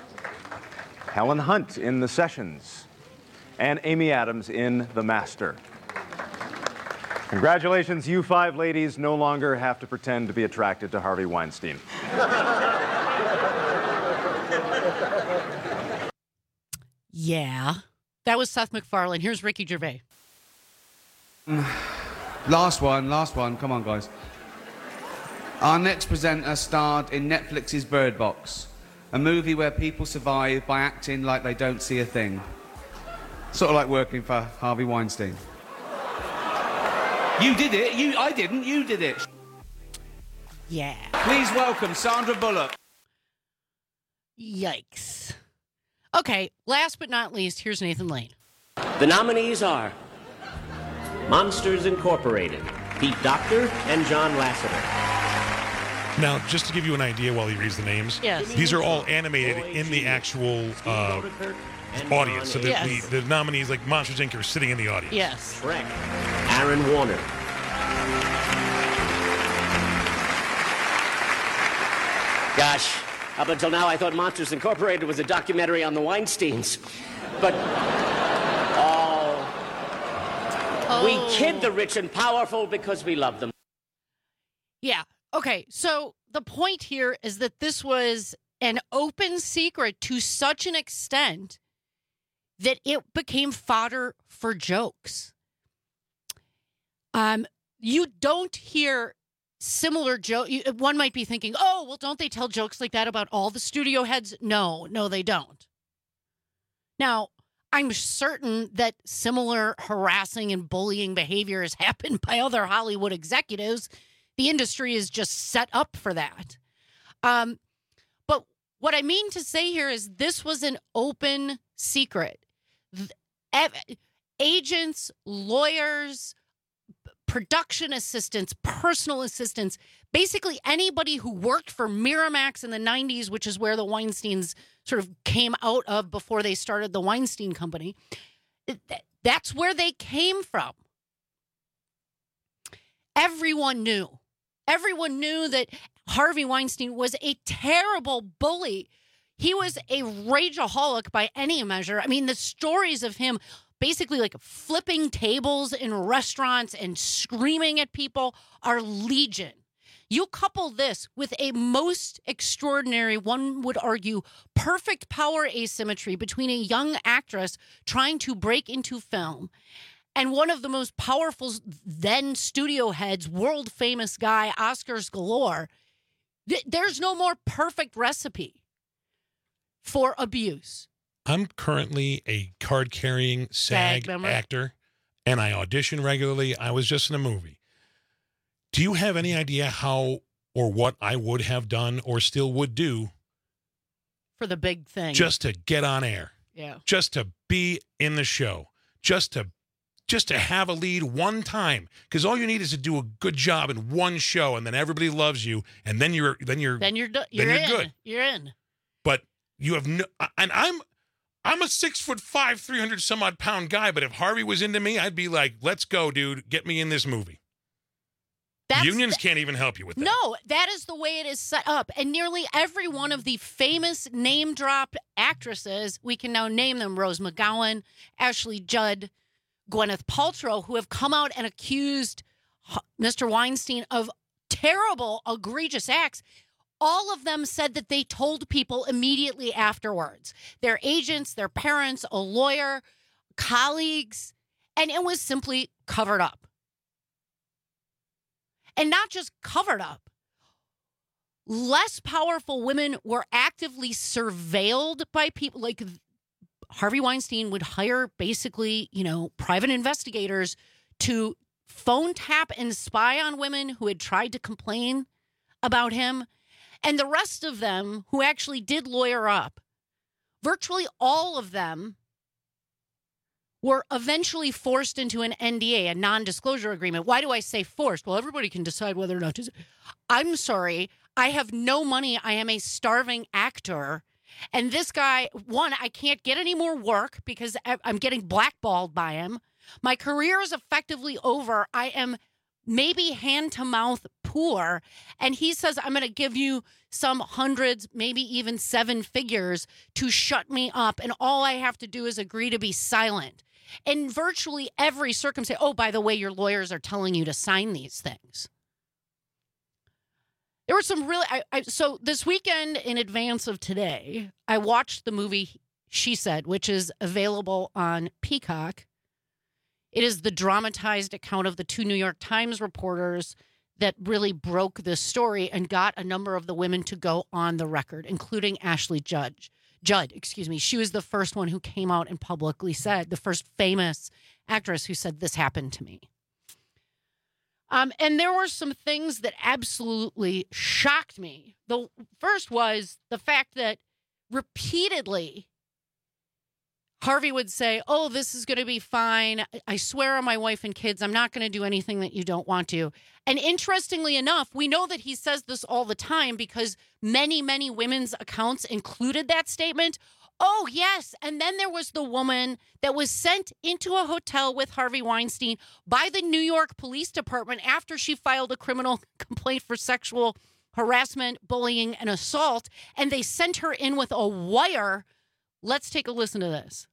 Helen Hunt in The Sessions, and Amy Adams in The Master. Congratulations, you 5 ladies no longer have to pretend to be attracted to Harvey Weinstein. Yeah. That was Seth MacFarlane. Here's Ricky Gervais. Last one. Come on, guys. Our next presenter starred in Netflix's Bird Box. A movie where people survive by acting like they don't see a thing. Sort of like working for Harvey Weinstein. You did it. I didn't. You did it. Yeah. Please welcome Sandra Bullock. Yikes. Okay, last but not least, here's Nathan Lane. The nominees are Monsters Incorporated, Pete Docter, and John Lasseter. Now, just to give you an idea while he reads the names, yes. These are all animated in the actual audience. So the nominees, like Monsters, Inc., are sitting in the audience. Yes. Shrek, Aaron Warner. Gosh, up until now I thought Monsters Incorporated was a documentary on the Weinsteins. But, we kid the rich and powerful because we love them. Yeah. Okay, so the point here is that this was an open secret to such an extent that it became fodder for jokes. You don't hear similar joke. One might be thinking, oh, well, don't they tell jokes like that about all the studio heads? No, they don't. Now, I'm certain that similar harassing and bullying behavior has happened by other Hollywood executives. The industry is just set up for that. But what I mean to say here is this was an open secret. Agents, lawyers, production assistants, personal assistants, basically anybody who worked for Miramax in the 90s, which is where the Weinsteins sort of came out of before they started the Weinstein Company. That's where they came from. Everyone knew. Everyone knew that Harvey Weinstein was a terrible bully. He was a rageaholic by any measure. I mean, the stories of him basically like flipping tables in restaurants and screaming at people are legion. You couple this with a most extraordinary, one would argue, perfect power asymmetry between a young actress trying to break into film and one of the most powerful then studio heads, world famous guy, Oscars galore. There's no more perfect recipe for abuse. I'm currently a card-carrying SAG actor, and I audition regularly. I was just in a movie. Do you have any idea how or what I would have done or still would do for the big thing? Just to get on air. Yeah. Just to be in the show. Just to have a lead one time, because all you need is to do a good job in one show, and then everybody loves you, and then you're good. You're in. But you have no, and I'm a 6'5", 300 some odd pound guy. But if Harvey was into me, I'd be like, "Let's go, dude, get me in this movie." Unions can't even help you with that. No, that is the way it is set up. And nearly every one of the famous name-dropped actresses, we can now name them: Rose McGowan, Ashley Judd, Gwyneth Paltrow, who have come out and accused Mr. Weinstein of terrible, egregious acts. All of them said that they told people immediately afterwards. Their agents, their parents, a lawyer, colleagues, and it was simply covered up. And not just covered up. Less powerful women were actively surveilled by people. Like Harvey Weinstein would hire basically, private investigators to phone tap and spy on women who had tried to complain about him. And the rest of them who actually did lawyer up, virtually all of them were eventually forced into an NDA, a non-disclosure agreement. Why do I say forced? Well, everybody can decide whether or not to. I'm sorry. I have no money. I am a starving actor. And this guy, one, I can't get any more work because I'm getting blackballed by him. My career is effectively over. I am maybe hand-to-mouth poor. And he says, I'm going to give you some hundreds, maybe even seven figures to shut me up. And all I have to do is agree to be silent. In virtually every circumstance, oh, by the way, your lawyers are telling you to sign these things. There were some really, so this weekend in advance of today, I watched the movie She Said, which is available on Peacock. It is the dramatized account of the two New York Times reporters that really broke this story and got a number of the women to go on the record, including Ashley Judd. She was the first one who came out and publicly said, the first famous actress who said, this happened to me. And there were some things that absolutely shocked me. The first was the fact that repeatedly Harvey would say, oh, this is going to be fine. I swear on my wife and kids, I'm not going to do anything that you don't want to. And interestingly enough, we know that he says this all the time because many, many women's accounts included that statement. Oh, yes. And then there was the woman that was sent into a hotel with Harvey Weinstein by the New York Police Department after she filed a criminal complaint for sexual harassment, bullying, and assault. And they sent her in with a wire. Let's take a listen to this.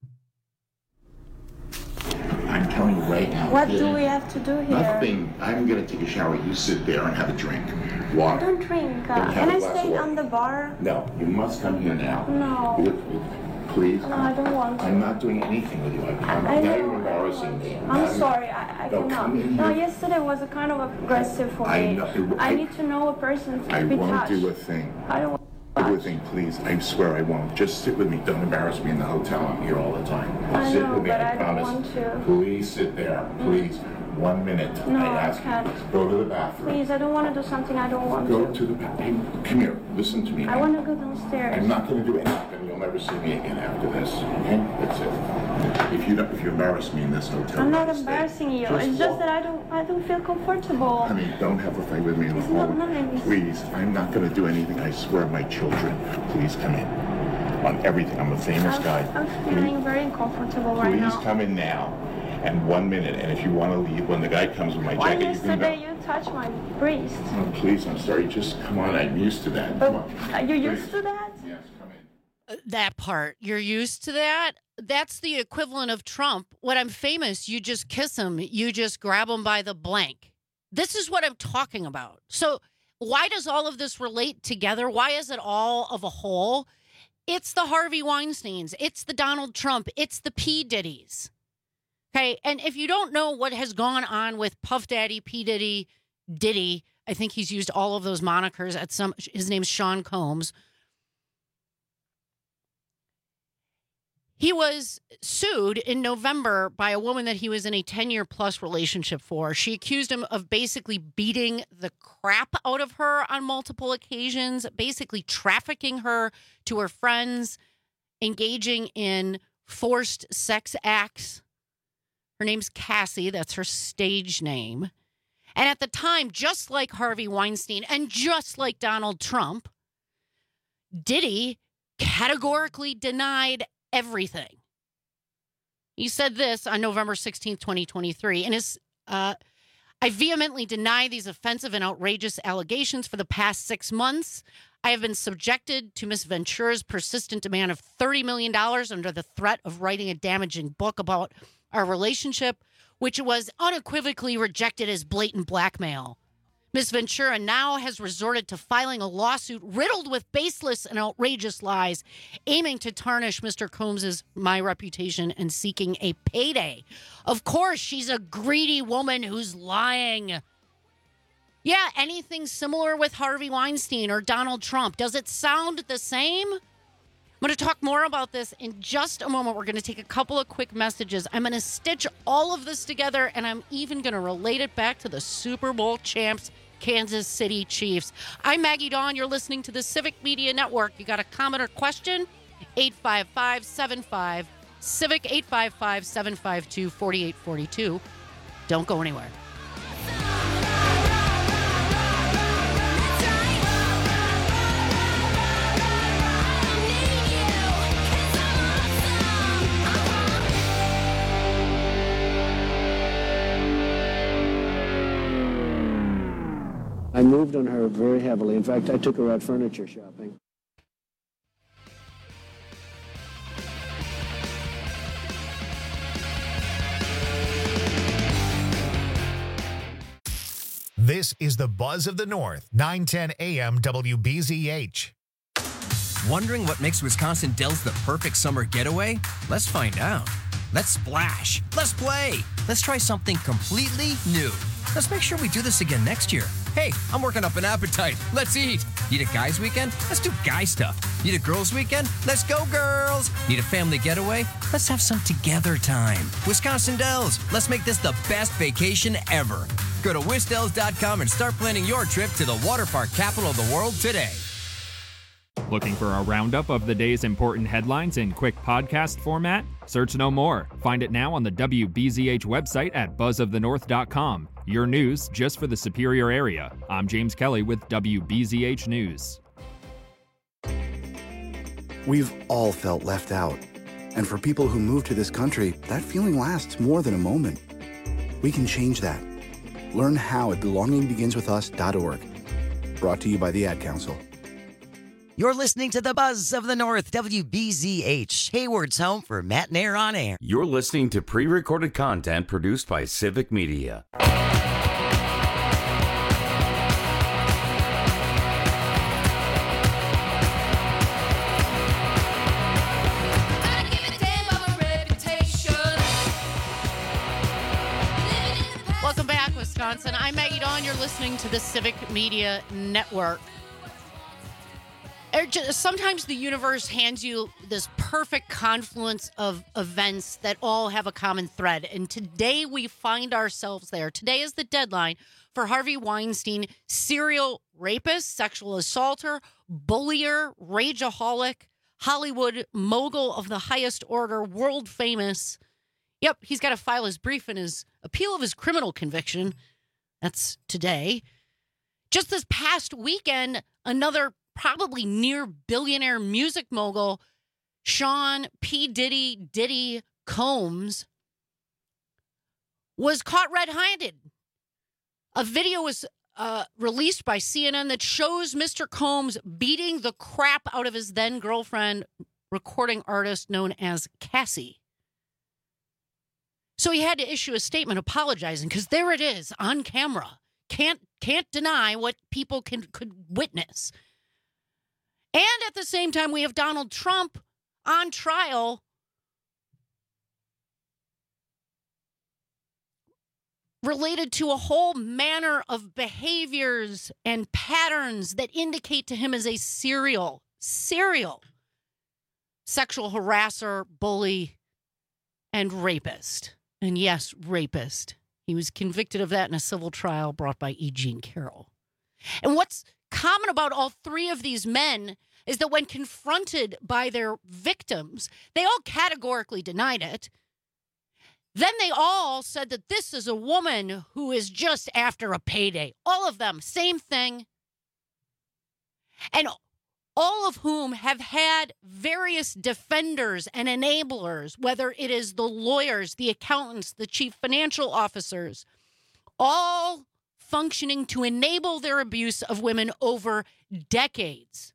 I'm telling you right now. What do we have to do here? Nothing. I'm going to take a shower. You sit there and have a drink. Water. I don't drink. Can I stay on the bar? No, you must come here now. No. Please. No, I don't want to. I'm not doing anything with you. Now you're embarrassing me. I'm sorry. I cannot. Come in No, here. yesterday was a kind of aggressive for me. I need to know a person to be won't touched. do a thing. I don't want Do a thing, please. I swear I won't. Just sit with me. Don't embarrass me in the hotel. I'm here all the time. I Sit know, with me. but I I don't promise. want to. Please sit there. Please. 1 minute. No, I I can't. Go to the bathroom. Please, I don't want to do something I don't want Go to. to the bathroom. Come here. Listen to me. I want to go downstairs. I'm not going to do anything. You'll never see me again after this. Okay? That's it. If you embarrass me in this hotel, I'm not embarrassing you. It's just that I don't feel comfortable. I mean, don't have a fight with me in the It's not hall. nice. Please, I'm not going to do anything. I swear, my children. Please come in. On everything. I'm a famous guy. I'm feeling very uncomfortable right Please now. come in now. And 1 minute. And if you want to leave, when the guy comes with my Why jacket, you can go. yesterday you touched my breast? Oh, please, I'm sorry. Just come on. I'm used to that. Come on. Are you used to that? Yes, come in. That part, you're used to that? That's the equivalent of Trump. When I'm famous, you just kiss him. You just grab him by the blank. This is what I'm talking about. So why does all of this relate together? Why is it all of a whole? It's the Harvey Weinsteins. It's the Donald Trump. It's the P. Diddy's. Okay, and if you don't know what has gone on with Puff Daddy, P. Diddy, I think he's used all of those monikers at some. His name's Sean Combs. He was sued in November by a woman that he was in a 10-year-plus relationship for. She accused him of basically beating the crap out of her on multiple occasions, basically trafficking her to her friends, engaging in forced sex acts. Her name's Cassie. That's her stage name. And at the time, just like Harvey Weinstein and just like Donald Trump, Diddy categorically denied everything. He said this on November 16th, 2023. And I vehemently deny these offensive and outrageous allegations. For the past 6 months, I have been subjected to Ms. Ventura's persistent demand of $30 million under the threat of writing a damaging book about our relationship, which was unequivocally rejected as blatant blackmail. Ms. Ventura now has resorted to filing a lawsuit riddled with baseless and outrageous lies, aiming to tarnish Mr. Combs' my reputation and seeking a payday. Of course, she's a greedy woman who's lying. Yeah, anything similar with Harvey Weinstein or Donald Trump. Does it sound the same? I'm going to talk more about this in just a moment. We're going to take a couple of quick messages. I'm going to stitch all of this together, and I'm even going to relate it back to the Super Bowl champs, Kansas City Chiefs. I'm Maggie Dawn. You're listening to the Civic Media Network. You got a comment or question? 855-75-CIVIC, 855-752-4842. Don't go anywhere. I moved on her very heavily. In fact, I took her out furniture shopping. This is the Buzz of the North, 910 AM WBZH. Wondering what makes Wisconsin Dells the perfect summer getaway? Let's find out. Let's splash. Let's play. Let's try something completely new. Let's make sure we do this again next year. Hey, I'm working up an appetite. Let's eat. Need a guys' weekend? Let's do guy stuff. Need a girls' weekend? Let's go, girls. Need a family getaway? Let's have some together time. Wisconsin Dells, let's make this the best vacation ever. Go to wisdells.com and start planning your trip to the water park capital of the world today. Looking for a roundup of the day's important headlines in quick podcast format? Search no more. Find it now on the WBZH website at buzzofthenorth.com. Your news just for the Superior area. I'm James Kelly with WBZH News. We've all felt left out. And for people who move to this country, that feeling lasts more than a moment. We can change that. Learn how at belongingbeginswithus.org. Brought to you by the Ad Council. You're listening to the Buzz of the North, WBZH, Hayward's home for Matt and Air on Air. You're listening to pre-recorded content produced by Civic Media. Welcome back, Wisconsin. I'm Maggie Dawn. You're listening to the Civic Media Network. Sometimes the universe hands you this perfect confluence of events that all have a common thread. And today we find ourselves there. Today is the deadline for Harvey Weinstein, serial rapist, sexual assaulter, bullier, rageaholic, Hollywood mogul of the highest order, world famous. Yep, he's got to file his brief and his appeal of his criminal conviction. That's today. Just this past weekend, another probably near billionaire music mogul, Sean P. Diddy Combs, was caught red-handed. A video was released by CNN that shows Mr. Combs beating the crap out of his then-girlfriend, recording artist known as Cassie. So he had to issue a statement apologizing, because there it is on camera. Can't deny what people could witness. And at the same time, we have Donald Trump on trial related to a whole manner of behaviors and patterns that indicate to him as a serial sexual harasser, bully, and rapist. And yes, rapist. He was convicted of that in a civil trial brought by E. Jean Carroll. And what's common about all three of these men is that when confronted by their victims, they all categorically denied it. Then they all said that this is a woman who is just after a payday. All of them, same thing. And all of whom have had various defenders and enablers, whether it is the lawyers, the accountants, the chief financial officers, all functioning to enable their abuse of women over decades.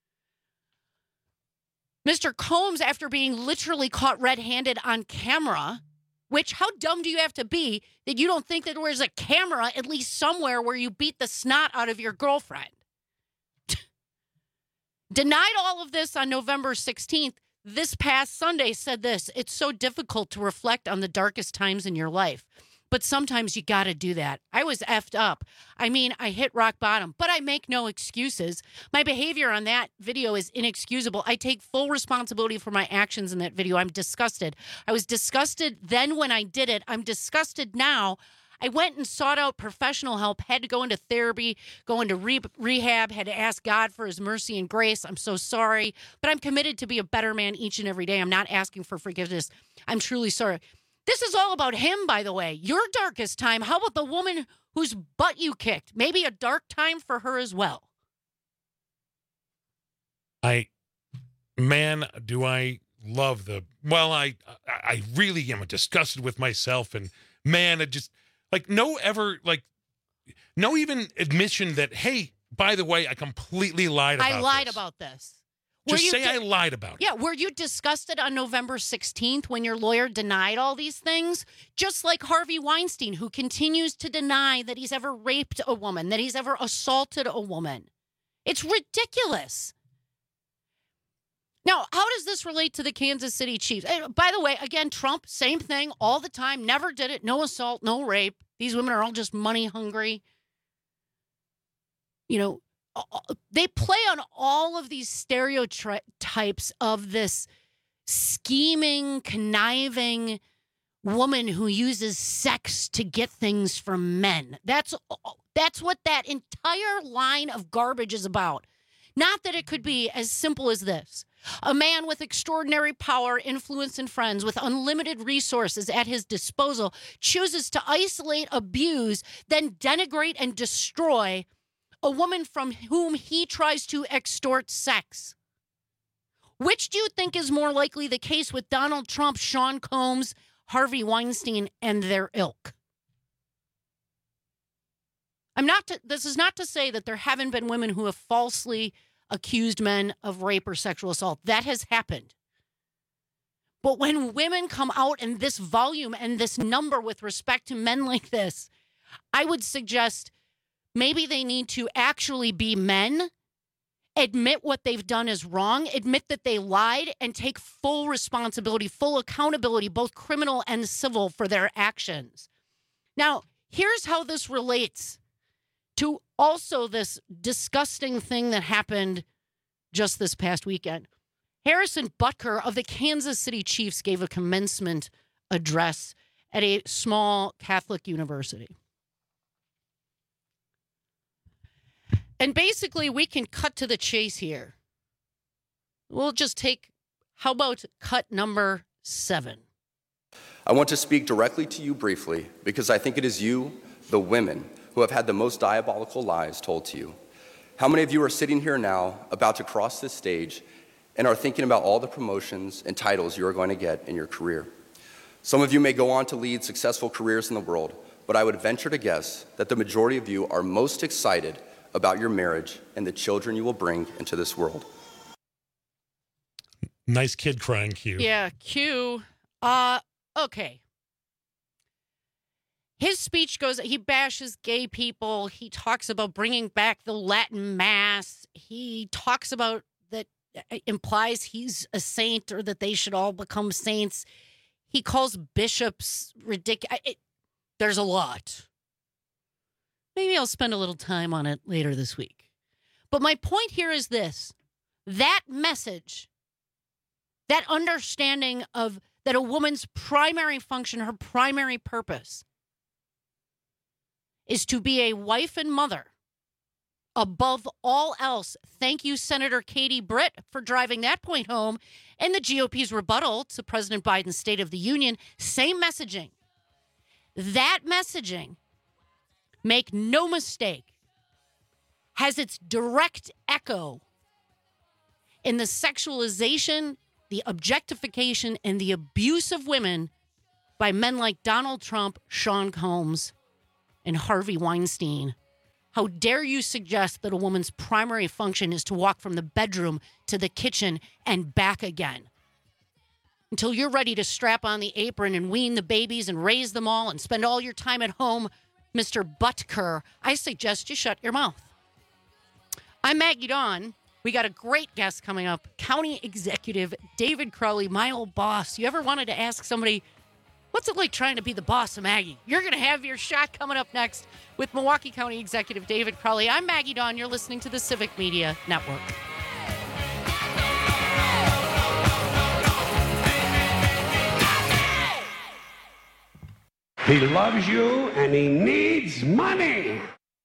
Mr. Combs, after being literally caught red-handed on camera, which how dumb do you have to be that you don't think that there was a camera at least somewhere where you beat the snot out of your girlfriend? Denied all of this on November 16th. This past Sunday said this: it's so difficult to reflect on the darkest times in your life. But sometimes you got to do that. I was effed up. I mean, I hit rock bottom, but I make no excuses. My behavior on that video is inexcusable. I take full responsibility for my actions in that video. I'm disgusted. I was disgusted then when I did it. I'm disgusted now. I went and sought out professional help, had to go into therapy, go into rehab, had to ask God for his mercy and grace. I'm so sorry, but I'm committed to be a better man each and every day. I'm not asking for forgiveness. I'm truly sorry. This is all about him, by the way. Your darkest time. How about the woman whose butt you kicked? Maybe a dark time for her as well. Do I love the... Well, I really am disgusted with myself. And, man, it just... no even admission that, hey, by the way, I completely lied about this. I lied about this. Just say I lied about it. Yeah, were you disgusted on November 16th when your lawyer denied all these things? Just like Harvey Weinstein, who continues to deny that he's ever raped a woman, that he's ever assaulted a woman. It's ridiculous. Now, how does this relate to the Kansas City Chiefs? By the way, again, Trump, same thing all the time, never did it, no assault, no rape. These women are all just money hungry. You know, they play on all of these stereotypes of this scheming, conniving woman who uses sex to get things from men. That's what that entire line of garbage is about. Not that it could be as simple as this. A man with extraordinary power, influence, and friends with unlimited resources at his disposal chooses to isolate, abuse, then denigrate and destroy a woman from whom he tries to extort sex. Which do you think is more likely the case with Donald Trump, Sean Combs, Harvey Weinstein, and their ilk? This is not to say that there haven't been women who have falsely accused men of rape or sexual assault. That has happened. But when women come out in this volume and this number with respect to men like this, I would suggest maybe they need to actually be men, admit what they've done is wrong, admit that they lied, and take full responsibility, full accountability, both criminal and civil, for their actions. Now, here's how this relates to also this disgusting thing that happened just this past weekend. Harrison Butker of the Kansas City Chiefs gave a commencement address at a small Catholic university. And basically, we can cut to the chase here. We'll just take, how about cut number 7? I want to speak directly to you briefly because I think it is you, the women, who have had the most diabolical lies told to you. How many of you are sitting here now, about to cross this stage, and are thinking about all the promotions and titles you are going to get in your career? Some of you may go on to lead successful careers in the world, but I would venture to guess that the majority of you are most excited about your marriage and the children you will bring into this world. Nice kid crying, Q. Yeah, Q. Okay. His speech goes, he bashes gay people. He talks about bringing back the Latin Mass. He talks about that, implies he's a saint or that they should all become saints. He calls bishops ridiculous. There's a lot. Maybe I'll spend a little time on it later this week. But my point here is this. That message, that understanding of that a woman's primary function, her primary purpose, is to be a wife and mother. Above all else, thank you, Senator Katie Britt, for driving that point home. And the GOP's rebuttal to President Biden's State of the Union, same messaging. That messaging, make no mistake, has its direct echo in the sexualization, the objectification, and the abuse of women by men like Donald Trump, Sean Combs, and Harvey Weinstein. How dare you suggest that a woman's primary function is to walk from the bedroom to the kitchen and back again? Until you're ready to strap on the apron and wean the babies and raise them all and spend all your time at home, Mr. Butker, I suggest you shut your mouth. I'm Maggie Dawn. We got a great guest coming up. County Executive David Crowley, my old boss. You ever wanted to ask somebody, what's it like trying to be the boss of Maggie? You're going to have your shot coming up next with Milwaukee County Executive David Crowley. I'm Maggie Dawn. You're listening to the Civic Media Network. He loves you and he needs money.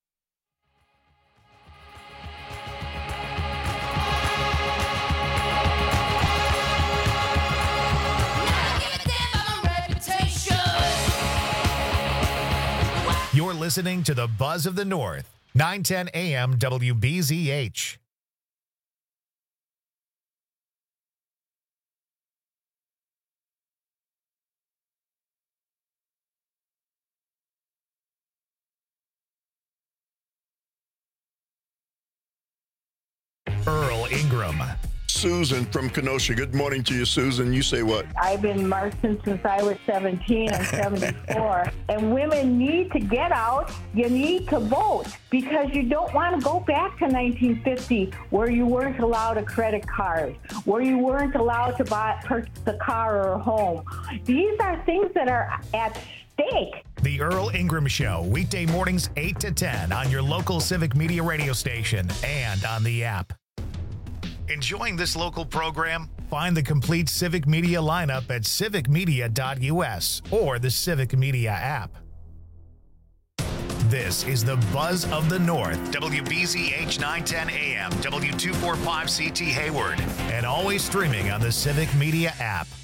You're listening to the Buzz of the North, 910 AM WBZH. Earl Ingram. Susan from Kenosha. Good morning to you, Susan. You say what? I've been marching since I was 17 and 74. And women need to get out. You need to vote because you don't want to go back to 1950 where you weren't allowed a credit card, where you weren't allowed to purchase a car or a home. These are things that are at stake. The Earl Ingram Show, weekday mornings 8 to 10 on your local Civic Media radio station and on the app. Enjoying this local program? Find the complete Civic Media lineup at civicmedia.us or the Civic Media app. This is the Buzz of the North, WBZH 910 AM, W245CT Hayward, and always streaming on the Civic Media app.